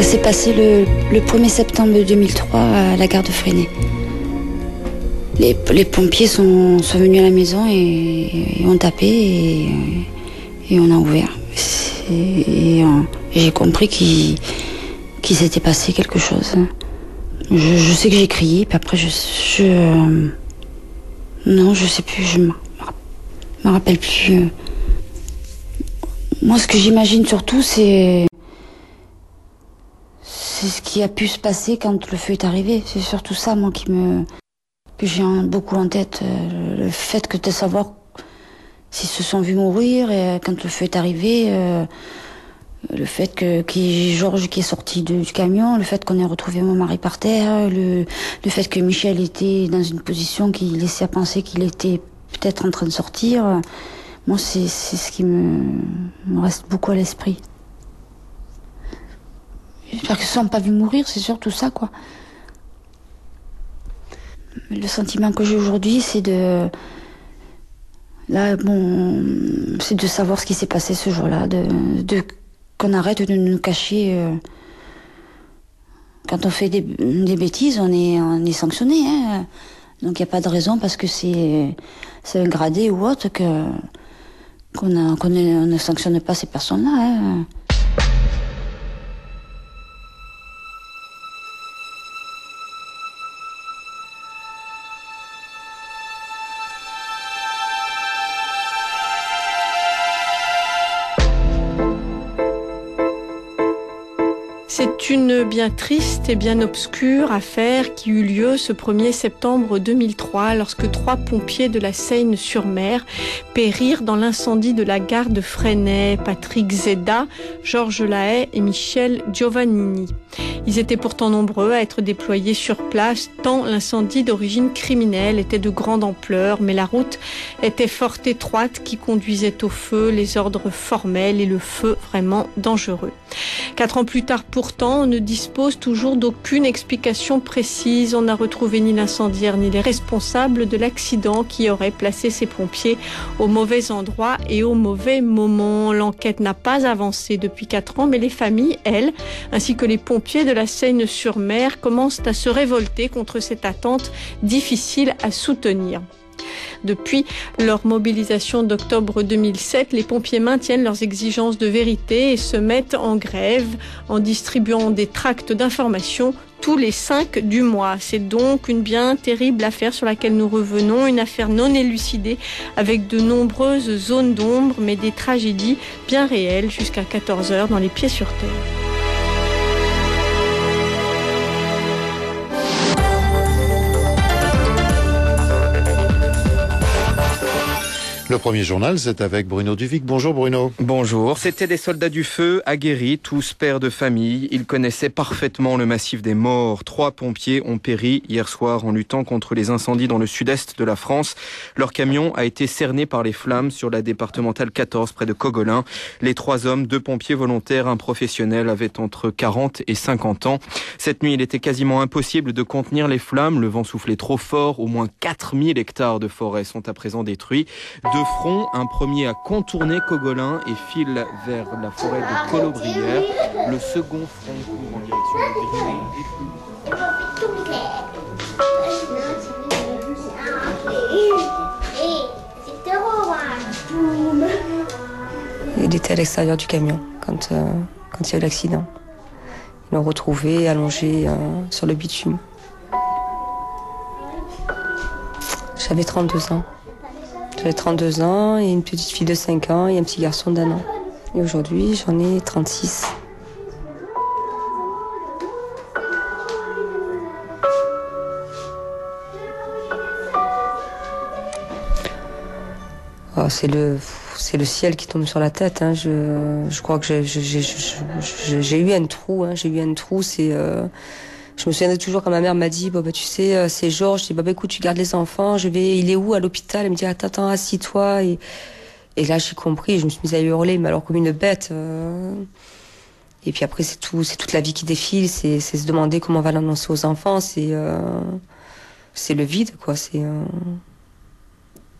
s'est passé le 1er septembre 2003 à la gare de Fresnay. Les pompiers sont venus à la maison et ont tapé et on a ouvert. Et j'ai compris qu'il s'était passé quelque chose. Je sais que j'ai crié, puis après non, je sais plus, je me rappelle plus. Moi, ce que j'imagine surtout, c'est ce qui a pu se passer quand le feu est arrivé. C'est surtout ça, moi, que j'ai beaucoup en tête. Le fait de savoir s'ils se sont vus mourir et quand le feu est arrivé, le fait Georges qui est sorti du camion, le fait qu'on ait retrouvé mon mari par terre, le fait que Michel était dans une position qui laissait à penser qu'il était peut-être en train de sortir. Moi, c'est ce qui me reste beaucoup à l'esprit. J'espère qu'ils ne se sont pas vus mourir, c'est surtout ça, quoi. Le sentiment que j'ai aujourd'hui, c'est c'est de savoir ce qui s'est passé ce jour-là, qu'on arrête de nous cacher. Quand on fait des bêtises, on est sanctionné, hein. Donc il n'y a pas de raison parce que c'est un gradé ou autre qu'on ne sanctionne pas ces personnes-là, hein. C'est une bien triste et bien obscure affaire qui eut lieu ce 1er septembre 2003 lorsque 3 pompiers de la Seine-sur-Mer périrent dans l'incendie de la gare de Fresnay, Patrick Zeda, Georges Lahaye et Michel Giovannini. Ils étaient pourtant nombreux à être déployés sur place tant l'incendie d'origine criminelle était de grande ampleur, mais la route était fort étroite qui conduisait au feu, les ordres formels et le feu vraiment dangereux. 4 ans plus tard pourtant, on ne dispose toujours d'aucune explication précise. On n'a retrouvé ni l'incendiaire ni les responsables de l'accident qui aurait placé ces pompiers au mauvais endroit et au mauvais moment. L'enquête n'a pas avancé depuis 4 ans, mais les familles, elles, ainsi que les pompiers de la Seine-sur-Mer, commencent à se révolter contre cette attente difficile à soutenir. Depuis leur mobilisation d'octobre 2007, les pompiers maintiennent leurs exigences de vérité et se mettent en grève en distribuant des tracts d'information tous les 5 du mois. C'est donc une bien terrible affaire sur laquelle nous revenons, une affaire non élucidée avec de nombreuses zones d'ombre, mais des tragédies bien réelles jusqu'à 14h dans Les Pieds sur Terre. Le premier journal, c'est avec Bruno Duvic. Bonjour Bruno. Bonjour. C'étaient des soldats du feu, aguerris, tous pères de famille. Ils connaissaient parfaitement le massif des morts. 3 pompiers ont péri hier soir en luttant contre les incendies dans le sud-est de la France. Leur camion a été cerné par les flammes sur la départementale 14 près de Cogolin. Les 3 hommes, 2 pompiers volontaires, un professionnel, avaient entre 40 et 50 ans. Cette nuit, il était quasiment impossible de contenir les flammes. Le vent soufflait trop fort. Au moins 4000 hectares de forêt sont à présent détruits. 2 fronts, un premier a contourné Cogolin et file vers la forêt de Colobrières. Le second front court en direction de Vitré. Il était à l'extérieur du camion quand il y a eu l'accident. Ils l'ont retrouvé allongé sur le bitume. J'avais 32 ans. J'avais 32 ans et une petite fille de 5 ans et un petit garçon d'1 an. Et aujourd'hui, j'en ai 36. Oh, c'est le ciel qui tombe sur la tête, hein. Je crois que j'ai eu un trou, hein. J'ai eu un trou, c'est... Je me souviendrai toujours quand ma mère m'a dit, tu sais, c'est Georges. Je dis, écoute, tu gardes les enfants, il est où à l'hôpital? Elle me dit, attends, assis-toi. Et là, j'ai compris, je me suis mise à hurler, mais alors comme une bête. Et puis après, c'est toute la vie qui défile, c'est se demander comment on va l'annoncer aux enfants, c'est le vide, quoi,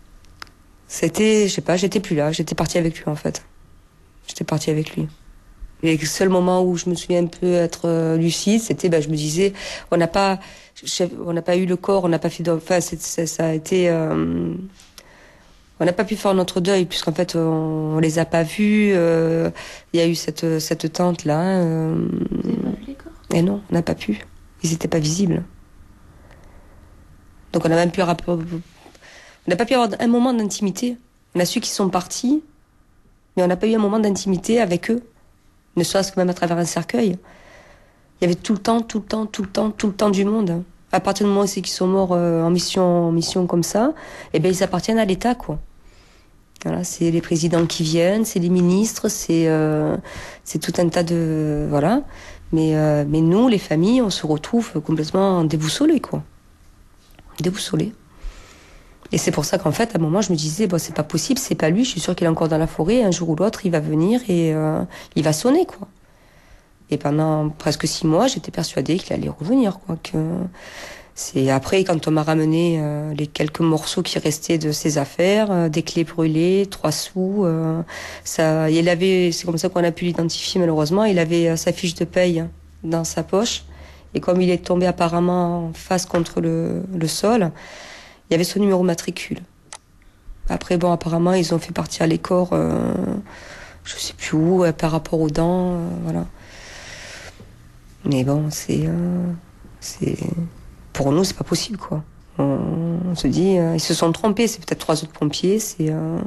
C'était, je sais pas, j'étais plus là, j'étais partie avec lui, en fait. J'étais partie avec lui. Et le seul moment où je me souviens un peu être lucide, c'était, je me disais, on n'a pas eu le corps, on n'a pas fait, enfin, ça a été, on n'a pas pu faire notre deuil puisqu'en fait on les a pas vus. Il y a eu cette tante là. Vous n'avez pas vu les corps ? Et non, on n'a pas pu. Ils n'étaient pas visibles. Donc on n'a même pu on n'a pas pu avoir un moment d'intimité. On a su qu'ils sont partis, mais on n'a pas eu un moment d'intimité avec eux. Ne serait-ce que même à travers un cercueil. Il y avait tout le temps du monde. À partir du moment où c'est qu'ils sont morts en mission comme ça, ils appartiennent à l'État, quoi. Voilà, c'est les présidents qui viennent, c'est les ministres, c'est tout un tas de... Voilà. Mais nous, les familles, on se retrouve complètement déboussolés, quoi. Déboussolés. Et c'est pour ça qu'en fait, à un moment, je me disais, c'est pas possible, c'est pas lui, je suis sûre qu'il est encore dans la forêt, un jour ou l'autre, il va venir et il va sonner, quoi. Et pendant presque 6 mois, j'étais persuadée qu'il allait revenir, quoi. C'est après, quand on m'a ramené les quelques morceaux qui restaient de ses affaires, des clés brûlées, 3 sous, c'est comme ça qu'on a pu l'identifier malheureusement, il avait sa fiche de paye dans sa poche, et comme il est tombé apparemment face contre le sol, il y avait son numéro matricule. Après, apparemment, ils ont fait partir les corps, je sais plus où, par rapport aux dents, voilà. Mais c'est pour nous, c'est pas possible, quoi. On se dit, ils se sont trompés, c'est peut-être 3 autres pompiers, on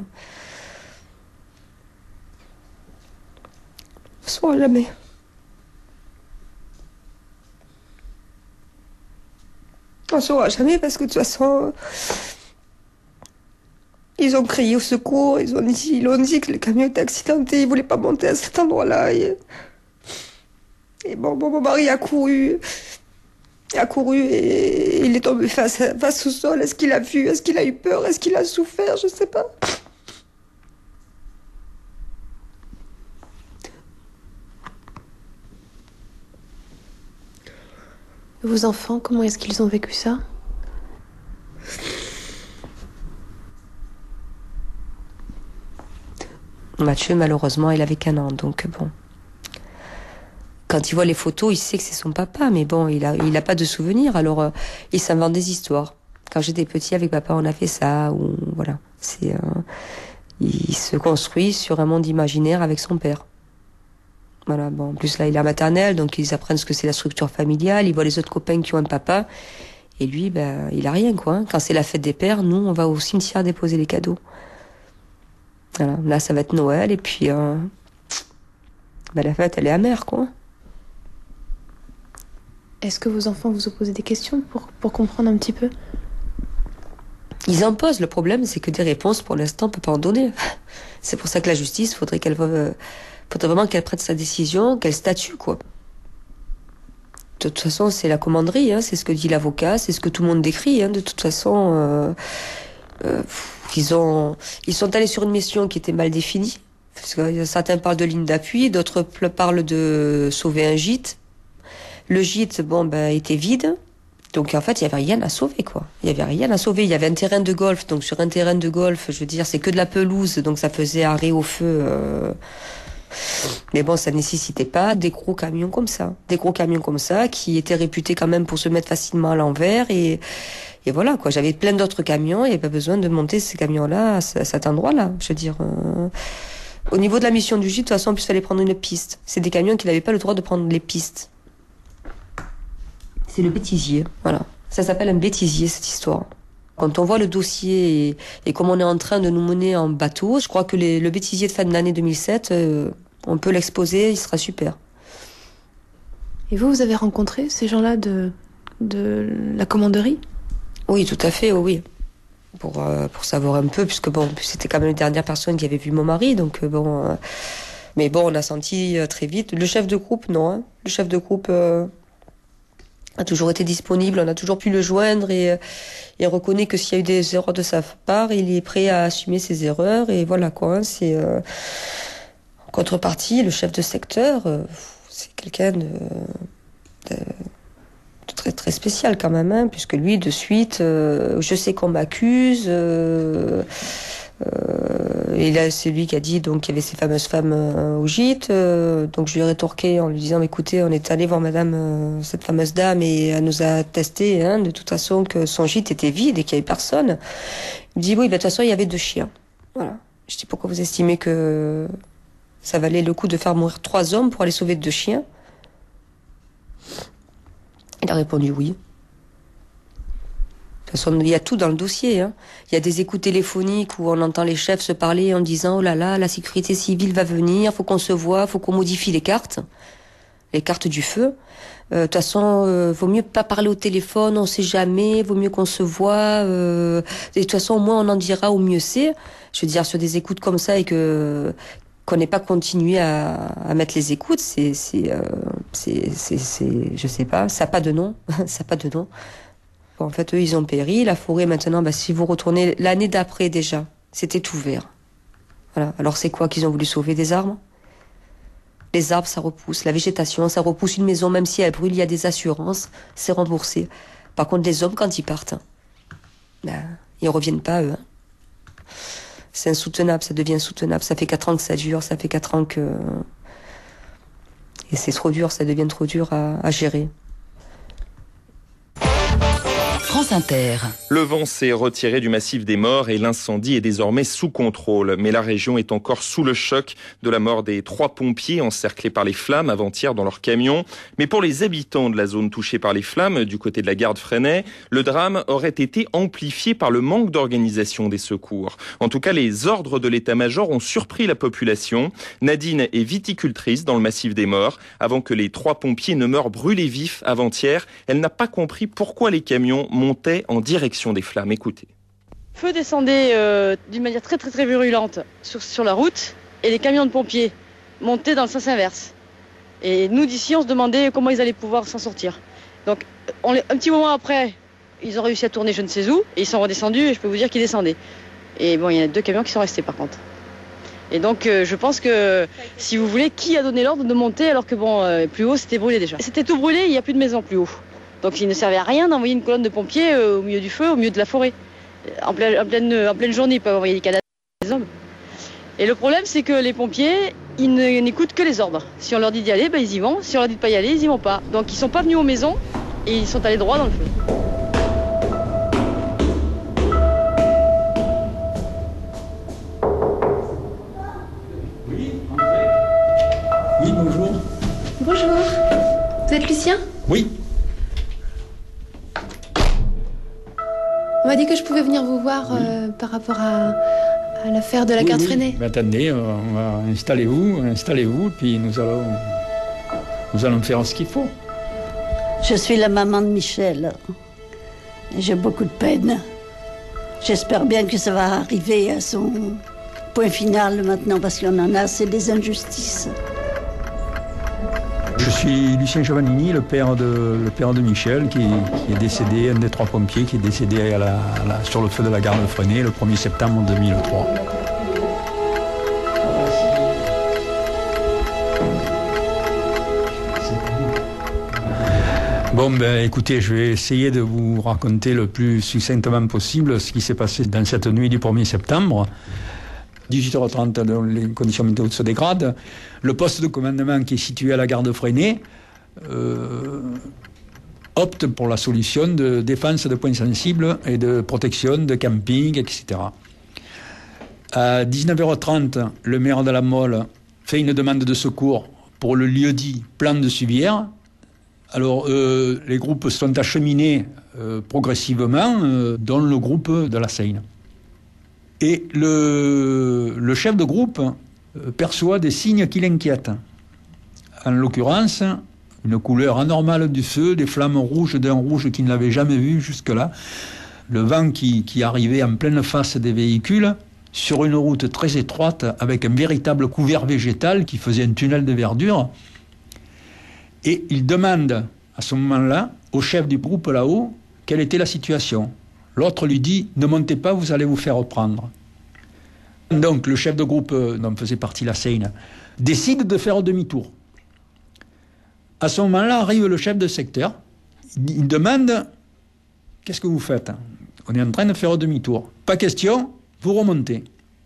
saura jamais. On saura jamais parce que de toute façon, ils ont crié au secours, ils ont dit que le camion était accidenté, ils voulaient pas monter à cet endroit-là. Et mon mari a couru et il est tombé face au sol. Est-ce qu'il a vu? Est-ce qu'il a eu peur? Est-ce qu'il a souffert? Je sais pas. Vos enfants, comment est-ce qu'ils ont vécu ça? Mathieu, malheureusement, il avait qu'1 an, donc bon. Quand il voit les photos, il sait que c'est son papa, mais il a pas de souvenirs, alors il s'invente des histoires. Quand j'étais petit, avec papa, on a fait ça, ou voilà. Il se construit sur un monde imaginaire avec son père. Voilà, en plus là, il est à maternelle, donc ils apprennent ce que c'est la structure familiale, ils voient les autres copains qui ont un papa, et lui, il a rien, quoi. Quand c'est la fête des pères, nous, on va au cimetière déposer les cadeaux. Voilà, là, ça va être Noël, et puis la fête, elle est amère, quoi. Est-ce que vos enfants vous ont posé des questions pour comprendre un petit peu? Ils en posent. Le problème, c'est que des réponses, pour l'instant, on peut pas en donner. C'est pour ça que la justice, faudrait vraiment qu'elle prenne sa décision, qu'elle statue, quoi. De toute façon, c'est la commanderie, c'est ce que dit l'avocat, c'est ce que tout le monde décrit, de toute façon, ils sont allés sur une mission qui était mal définie. Parce que certains parlent de ligne d'appui, d'autres parlent de sauver un gîte. Le gîte, était vide. Donc, en fait, il y avait rien à sauver, quoi. Il y avait rien à sauver. Il y avait un terrain de golf. Donc, sur un terrain de golf, je veux dire, c'est que de la pelouse. Donc, ça faisait arrêt au feu. Mais ça nécessitait pas des gros camions comme ça. Des gros camions comme ça, qui étaient réputés quand même pour se mettre facilement à l'envers. Et voilà, quoi. J'avais plein d'autres camions. Il n'y avait pas besoin de monter ces camions-là à cet endroit-là. Je veux dire, au niveau de la mission du gîte, de toute façon, en plus, il fallait prendre une piste. C'est des camions qui n'avaient pas le droit de prendre les pistes. C'est le bêtisier, voilà. Ça s'appelle un bêtisier, cette histoire. Quand on voit le dossier et comme on est en train de nous mener en bateau, je crois que le bêtisier de fin de l'année 2007, on peut l'exposer, il sera super. Et vous avez rencontré ces gens-là de la commanderie? Oui, tout à fait, oui. Pour savoir un peu, puisque c'était quand même les dernières personnes qui avaient vu mon mari, donc mais on a senti très vite. Le chef de groupe, non. Le chef de groupe... a toujours été disponible, on a toujours pu le joindre et reconnaît que s'il y a eu des erreurs de sa part, il est prêt à assumer ses erreurs et voilà, quoi. C'est en contrepartie, le chef de secteur, c'est quelqu'un de très très spécial quand même, puisque lui de suite, je sais qu'on m'accuse, Et là, c'est lui qui a dit donc qu'il y avait ces fameuses femmes au gîte. Donc je lui ai rétorqué en lui disant écoutez, on est allé voir madame, cette fameuse dame, et elle nous a attesté de toute façon que son gîte était vide et qu'il n'y avait personne. Il me dit oui, de toute façon il y avait 2 chiens. Voilà. Je dis pourquoi vous estimez que ça valait le coup de faire mourir 3 hommes pour aller sauver 2 chiens? Il a répondu oui. De toute façon, il y a tout dans le dossier. Il y a des écoutes téléphoniques où on entend les chefs se parler en disant oh là là, la sécurité civile va venir, faut qu'on se voit, faut qu'on modifie les cartes du feu. De toute façon, vaut mieux pas parler au téléphone, on sait jamais, vaut mieux qu'on se voit. De toute façon, au moins on en dira, au mieux c'est. Je veux dire, sur des écoutes comme ça et qu'on n'ait pas continué à mettre les écoutes, c'est je sais pas, ça n'a pas de nom, ça n'a pas de nom. En fait, eux, ils ont péri. La forêt, maintenant, si vous retournez l'année d'après déjà, c'était ouvert. Voilà. Alors c'est quoi qu'ils ont voulu sauver? Des arbres? Les arbres, ça repousse. La végétation, ça repousse une maison, même si elle brûle, il y a des assurances, c'est remboursé. Par contre, les hommes, quand ils partent, ils reviennent pas, eux. C'est insoutenable, ça devient insoutenable. Ça fait 4 ans que ça dure, ça fait 4 ans que... Et c'est trop dur, ça devient trop dur à gérer. France Inter. Le vent s'est retiré du massif des Morts et l'incendie est désormais sous contrôle. Mais la région est encore sous le choc de la mort des 3 pompiers encerclés par les flammes avant-hier dans leur camion. Mais pour les habitants de la zone touchée par les flammes, du côté de la gare de Fresnay, le drame aurait été amplifié par le manque d'organisation des secours. En tout cas, les ordres de l'état-major ont surpris la population. Nadine est viticultrice dans le massif des Morts. Avant que les 3 pompiers ne meurent brûlés vifs avant-hier, elle n'a pas compris pourquoi les camions montait en direction des flammes. Écoutez. Le feu descendait d'une manière très virulente sur la route et les camions de pompiers montaient dans le sens inverse. Et nous d'ici on se demandait comment ils allaient pouvoir s'en sortir. Donc un petit moment après, ils ont réussi à tourner je ne sais où et ils sont redescendus et je peux vous dire qu'ils descendaient. Et bon, il y en a 2 camions qui sont restés par contre. Et donc je pense que si vous voulez, qui a donné l'ordre de monter alors que plus haut c'était brûlé déjà. C'était tout brûlé, il n'y a plus de maison plus haut. Donc il ne servait à rien d'envoyer une colonne de pompiers au milieu du feu, au milieu de la forêt. En pleine journée, ils peuvent envoyer des cadavres des hommes. Et le problème, c'est que les pompiers, ils n'écoutent que les ordres. Si on leur dit d'y aller, ils y vont. Si on leur dit de pas y aller, ils y vont pas. Donc ils sont pas venus aux maisons et ils sont allés droit dans le feu. Oui, bonjour. Bonjour. Vous êtes Lucien? Oui. On m'a dit que je pouvais venir vous voir par rapport à l'affaire de la gare de Fresnay. Mais attendez, on va installez-vous, puis nous allons faire ce qu'il faut. Je suis la maman de Michel. J'ai beaucoup de peine. J'espère bien que ça va arriver à son point final maintenant, parce qu'on en a assez des injustices. Je suis Lucien Giovannini, le père de Michel, qui est décédé, un des 3 pompiers, qui est décédé sur le feu de la gare de Fresnay le 1er septembre 2003. Bon, écoutez, je vais essayer de vous raconter le plus succinctement possible ce qui s'est passé dans cette nuit du 1er septembre. 18h30, les conditions météo se dégradent. Le poste de commandement qui est situé à la gare de Fresnay opte pour la solution de défense de points sensibles et de protection de camping, etc. À 19h30, le maire de la Mole fait une demande de secours pour le lieu-dit Plan de Subière. Alors, les groupes sont acheminés progressivement, dont le groupe de la Seine. Et le chef de groupe perçoit des signes qui l'inquiètent. En l'occurrence, une couleur anormale du feu, des flammes rouges d'un rouge qu'il n'avait jamais vu jusque-là, le vent qui arrivait en pleine face des véhicules, sur une route très étroite, avec un véritable couvert végétal qui faisait un tunnel de verdure. Et il demande à ce moment-là au chef du groupe là-haut quelle était la situation. L'autre lui dit « Ne montez pas, vous allez vous faire reprendre ». Donc le chef de groupe, dont faisait partie la Seine, décide de faire demi-tour. À ce moment-là arrive le chef de secteur, il demande « Qu'est-ce que vous faites ?» On est en train de faire demi-tour. Pas question, vous remontez.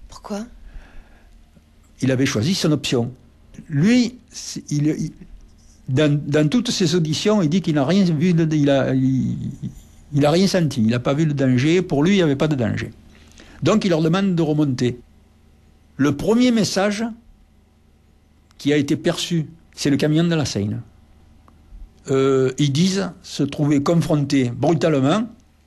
Pourquoi ? Il avait choisi son option. Lui, dans toutes ses auditions, il dit qu'il n'a rien vu, il a rien senti, il n'a pas vu le danger. Pour lui, il n'y avait pas de danger. Donc, il leur demande de remonter. Le premier message qui a été perçu, c'est le camion de la Seine. Ils disent se trouver confrontés brutalement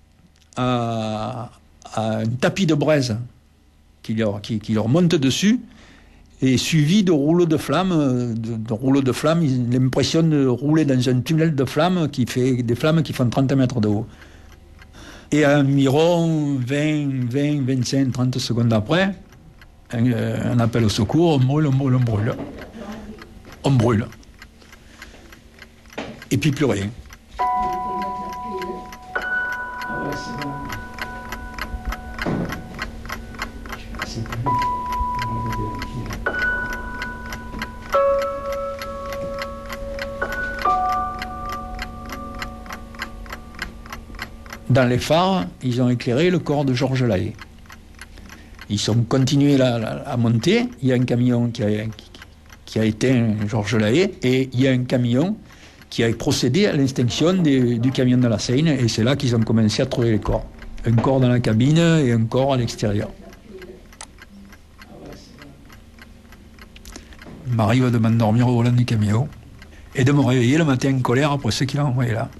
à un tapis de braise qui leur monte dessus, et suivi de rouleaux de flammes. L'impression de rouler dans un tunnel de flammes qui fait des flammes qui font 30 mètres de haut. Et à environ 25, 30 secondes après, un appel au secours, on brûle. Et puis plus rien. Dans les phares, ils ont éclairé le corps de Georges Lahaye. Ils ont continué à monter. Il y a un camion qui a éteint Georges Lahaye, et il y a un camion qui a procédé à l'extinction du camion de la Seine, et c'est là qu'ils ont commencé à trouver les corps. Un corps dans la cabine et un corps à l'extérieur. Il m'arrive de m'endormir au volant du camion et de me réveiller le matin en colère après ce qu'il a envoyé là.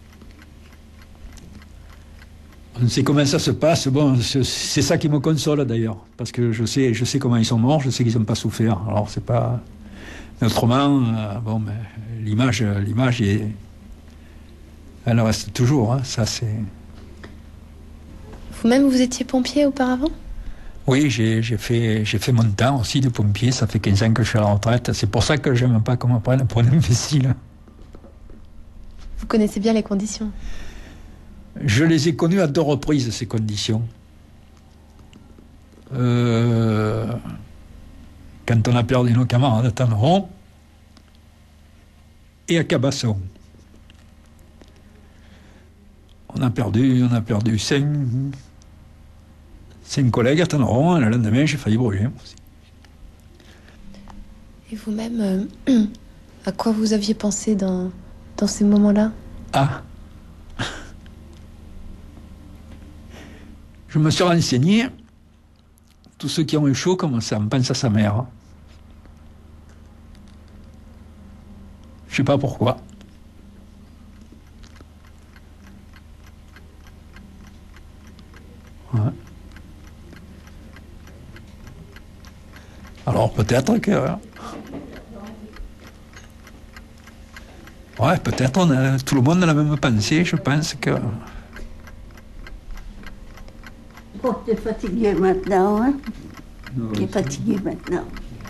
On sait comment ça se passe. Bon, c'est ça qui me console d'ailleurs, parce que je sais comment ils sont morts, je sais qu'ils n'ont pas souffert. Alors c'est pas... Mais autrement, l'image elle reste toujours. Hein, ça c'est. Vous-même, vous étiez pompier auparavant ? Oui, j'ai fait mon temps aussi de pompier. Ça fait 15 ans que je suis à la retraite. C'est pour ça que j'aime pas qu'on me prenne pour un imbécile. Vous connaissez bien les conditions ? Je les ai connues à 2 reprises, ces conditions. Quand on a perdu nos camarades à Tanneron et à Cabasson. On a perdu 5 collègues à Tanneron, et le lendemain, j'ai failli brûler aussi. Et vous-même, à quoi vous aviez pensé dans ces moments-là ? Je me suis renseigné. Tous ceux qui ont eu chaud, comme ça, on pense à sa mère. Je ne sais pas pourquoi. Ouais. Alors peut-être que... Ouais, peut-être tout le monde a la même pensée, je pense que... Oh, tu es fatigué maintenant, hein? Tu es fatigué maintenant.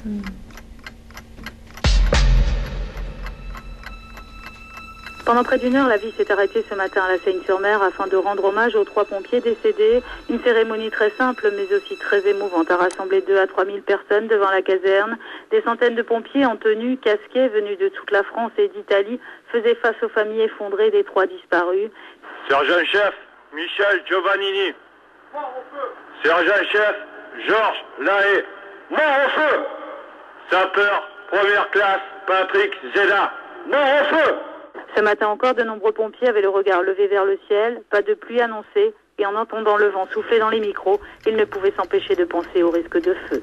Pendant près d'1 heure, la vie s'est arrêtée ce matin à la Seine-sur-Mer afin de rendre hommage aux 3 pompiers décédés. Une cérémonie très simple, mais aussi très émouvante, a rassemblé 2 à 3 000 personnes devant la caserne. Des centaines de pompiers en tenue, casqués, venus de toute la France et d'Italie, faisaient face aux familles effondrées des 3 disparus. Sergent-chef Michel Giovannini. Sergent-chef Georges Lahaye. Mort au feu. Sapeur, première classe, Patrick Zeda. Mort au feu. Ce matin encore, de nombreux pompiers avaient le regard levé vers le ciel, pas de pluie annoncée, et en entendant le vent souffler dans les micros, ils ne pouvaient s'empêcher de penser au risque de feu.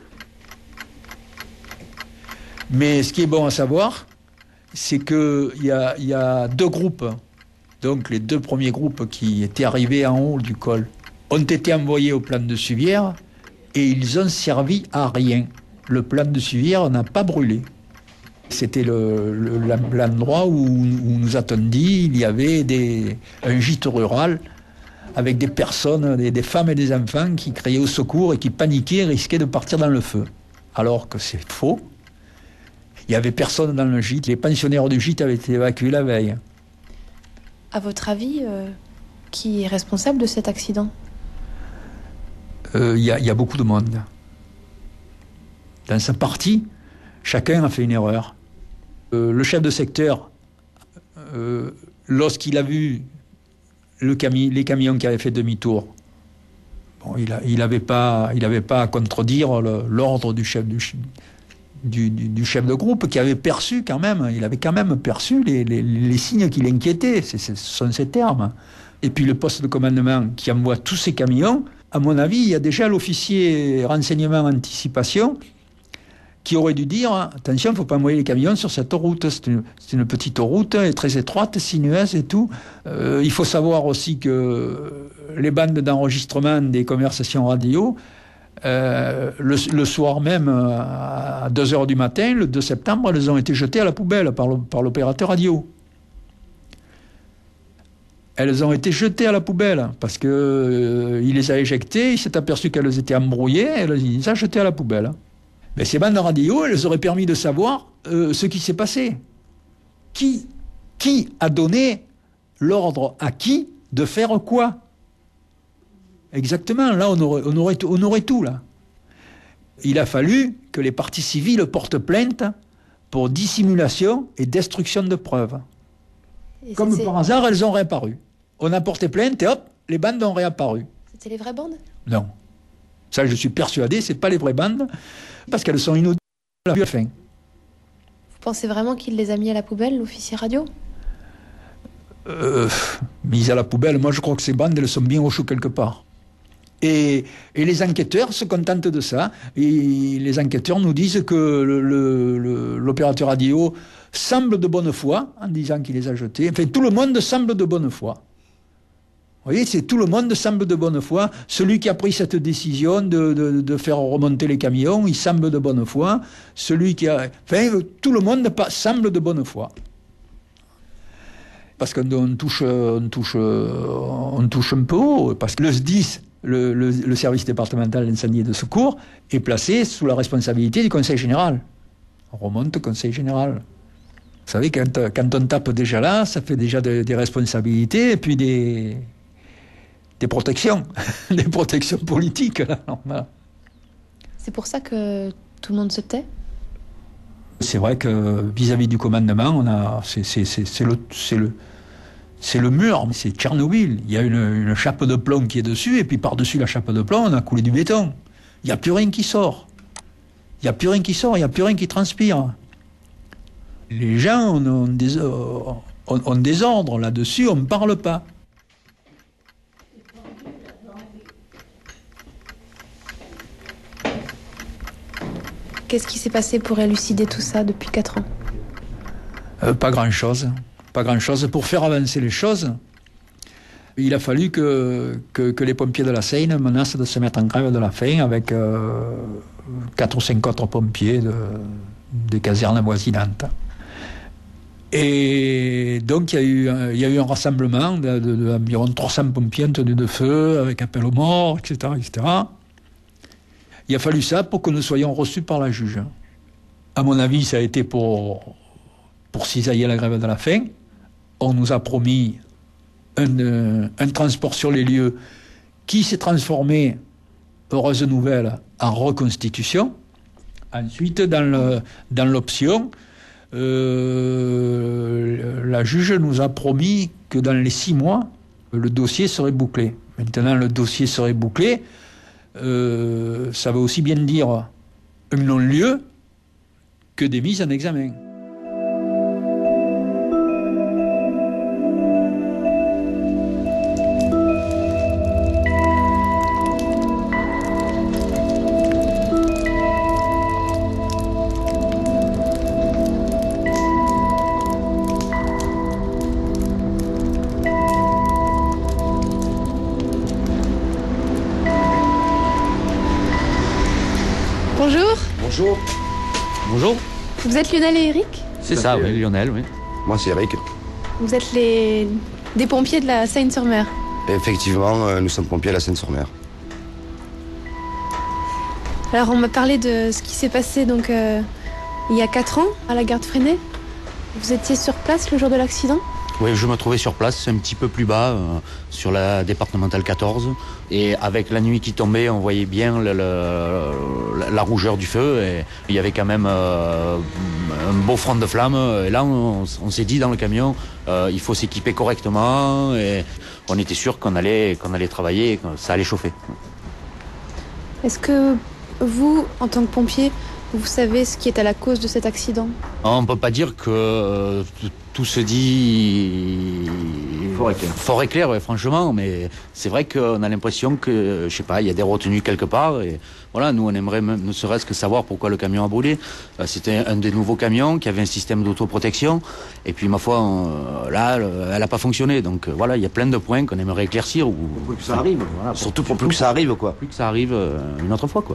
Mais ce qui est bon à savoir, c'est qu'il y a 2 groupes. Donc les 2 premiers groupes qui étaient arrivés en haut du col ont été envoyés au plan de Suvière, et ils ont servi à rien. Le plan de Suvière n'a pas brûlé. C'était l'endroit où nous a-t-on dit, il y avait un gîte rural avec des personnes, des femmes et des enfants qui criaient au secours et qui paniquaient et risquaient de partir dans le feu. Alors que c'est faux. Il n'y avait personne dans le gîte. Les pensionnaires du gîte avaient été évacués la veille. À votre avis, qui est responsable de cet accident ? Il y a beaucoup de monde. Dans sa partie, chacun a fait une erreur. Le chef de secteur, lorsqu'il a vu les camions qui avaient fait demi-tour, Bon, il avait pas à contredire l'ordre du chef du chef de groupe qui avait perçu quand même, il avait quand même perçu les signes qui l'inquiétaient, ce sont ces termes. Et puis le poste de commandement qui envoie tous ces camions, à mon avis, il y a déjà l'officier renseignement anticipation qui aurait dû dire, attention, il ne faut pas envoyer les camions sur cette route, c'est une petite route, elle est très étroite, sinueuse et tout. Il faut savoir aussi que les bandes d'enregistrement des conversations radio, le soir même, à 2h du matin, le 2 septembre, elles ont été jetées à la poubelle par l'opérateur radio. Elles ont été jetées à la poubelle parce qu'il les a éjectées, il s'est aperçu qu'elles étaient embrouillées, et il les a jetées à la poubelle. Mais ces bandes radio, elles auraient permis de savoir ce qui s'est passé. Qui a donné l'ordre à qui de faire quoi? Exactement, là on aurait tout là. Il a fallu que les parties civiles portent plainte pour dissimulation et destruction de preuves. Et comme par hasard, elles ont réapparu. On a porté plainte et hop, les bandes ont réapparu. C'était les vraies bandes? Non. Ça, je suis persuadé, c'est pas les vraies bandes, parce qu'elles sont inaudibles à la fin. Vous pensez vraiment qu'il les a mis à la poubelle, l'officier radio? Mises à la poubelle, moi je crois que ces bandes, elles sont bien au chaud quelque part. Et les enquêteurs se contentent de ça. Et les enquêteurs nous disent que l'opérateur radio semble de bonne foi en disant qu'il les a jetés. Enfin, tout le monde semble de bonne foi. Vous voyez, tout le monde semble de bonne foi. Celui qui a pris cette décision de faire remonter les camions, il semble de bonne foi. Celui qui a... Enfin, tout le monde semble de bonne foi. Parce qu'on touche un peu haut. Parce que le SDIS, le service départemental d'incendie et de secours, est placé sous la responsabilité du Conseil général. On remonte au Conseil général. Vous savez, quand on tape déjà là, ça fait déjà des responsabilités et puis des protections, des protections politiques. Là, voilà. C'est pour ça que tout le monde se tait? C'est vrai que vis-à-vis du commandement, c'est le mur, mais c'est Tchernobyl. Il y a une chape de plomb qui est dessus, et puis par-dessus la chape de plomb, on a coulé du béton. Il n'y a plus rien qui sort. Il n'y a plus rien qui sort, il n'y a plus rien qui transpire. Les gens ont des ordres là-dessus, on ne parle pas. Qu'est-ce qui s'est passé pour élucider tout ça depuis 4 ans? Pas grand-chose. Pas grand-chose. Pour faire avancer les choses, il a fallu que les pompiers de la Seine menacent de se mettre en grève de la faim avec 4 ou 5 autres pompiers des casernes avoisinantes. Et donc il y a eu un rassemblement d'environ 300 pompiers en tenue de feu, avec appel aux morts, etc., etc. Il a fallu ça pour que nous soyons reçus par la juge. À mon avis, ça a été pour cisailler la grève de la faim. On nous a promis un transport sur les lieux qui s'est transformé, heureuse nouvelle, en reconstitution. Ensuite, dans l'option, la juge nous a promis que dans les 6 mois, le dossier serait bouclé. Maintenant, le dossier serait bouclé. Ça veut aussi bien dire un non-lieu que des mises en examen. Bonjour. Bonjour. Bonjour. Vous êtes Lionel et Eric? C'est ça, oui, Lionel, oui. Moi, c'est Eric. Vous êtes des pompiers de la Seine-sur-Mer? Effectivement, nous sommes pompiers à la Seine-sur-Mer. Alors, on m'a parlé de ce qui s'est passé donc il y a 4 ans à la gare de Fresnay. Vous étiez sur place le jour de l'accident? Oui, je me trouvais sur place, un petit peu plus bas, sur la départementale 14. Et avec la nuit qui tombait, on voyait bien la rougeur du feu. Et il y avait quand même un beau front de flammes. Et là, on s'est dit dans le camion, il faut s'équiper correctement. Et on était sûr qu'on allait travailler et que ça allait chauffer. Est-ce que vous, en tant que pompier, vous savez ce qui est à la cause de cet accident? On ne peut pas dire que tout se dit fort et clair, ouais, franchement, mais c'est vrai qu'on a l'impression que, je sais pas, il y a des retenues quelque part, et voilà, nous on aimerait même, ne serait-ce que savoir pourquoi le camion a brûlé. C'était un des nouveaux camions qui avait un système d'autoprotection, et puis ma foi, là, elle n'a pas fonctionné, donc voilà, il y a plein de points qu'on aimerait éclaircir. Ou pour que ça arrive, voilà, surtout pour plus que ça arrive, quoi. Plus que ça arrive une autre fois, quoi.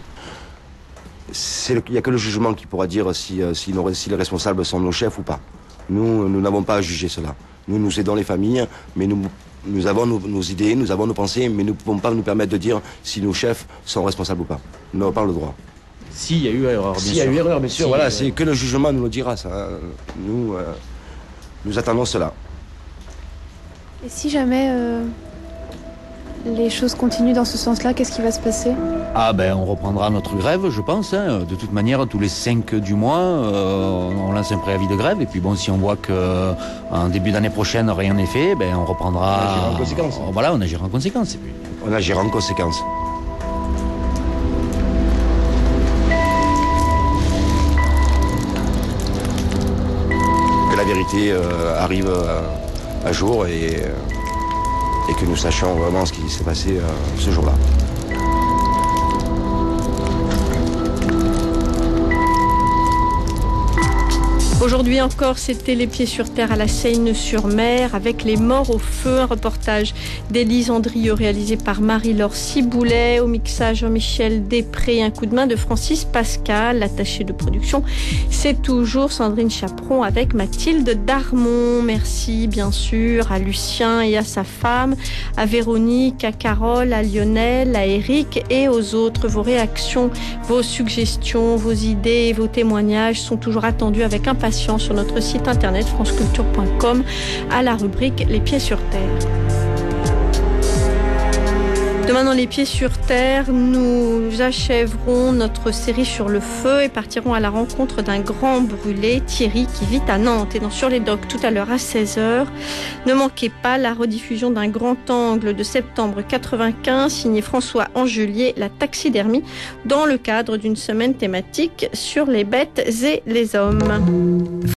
Il n'y a que le jugement qui pourra dire si les responsables sont nos chefs ou pas. Nous n'avons pas à juger cela. Nous aidons les familles, mais nous avons nos idées, nous avons nos pensées, mais nous ne pouvons pas nous permettre de dire si nos chefs sont responsables ou pas. Nous n'avons pas le droit. S'il y a eu erreur, bien sûr. S'il y a eu erreur, bien sûr, voilà, c'est que le jugement nous le dira, ça. Nous attendons cela. Et si jamais les choses continuent dans ce sens-là, qu'est-ce qui va se passer? Ah ben on reprendra notre grève, je pense. Hein. De toute manière, tous les 5 du mois, on lance un préavis de grève. Et puis bon, si on voit qu'en début d'année prochaine, rien n'est fait, ben on reprendra... On agira en conséquence. Voilà, on agira en conséquence. Et puis... On agira en conséquence. Que la vérité arrive à jour et que nous sachions vraiment ce qui s'est passé ce jour-là. Aujourd'hui encore, c'était Les Pieds sur Terre à la Seyne-sur-Mer avec les morts au feu. Un reportage d'Élise Andrieux réalisé par Marie-Laure Ciboulet. Au mixage Jean-Michel Després. Un coup de main de Francis Pascal. L'attaché de production, c'est toujours Sandrine Chaperon avec Mathilde Darmon. Merci bien sûr à Lucien et à sa femme, à Véronique, à Carole, à Lionel, à Eric et aux autres. Vos réactions, vos suggestions, vos idées et vos témoignages sont toujours attendus avec impatience sur notre site internet franceculture.com à la rubrique Les Pieds sur Terre. Demain dans Les Pieds sur Terre, nous achèverons notre série sur le feu et partirons à la rencontre d'un grand brûlé, Thierry, qui vit à Nantes et dans Sur les Docks tout à l'heure à 16h. Ne manquez pas la rediffusion d'un grand angle de septembre 95 signé François Angelier, la taxidermie, dans le cadre d'une semaine thématique sur les bêtes et les hommes.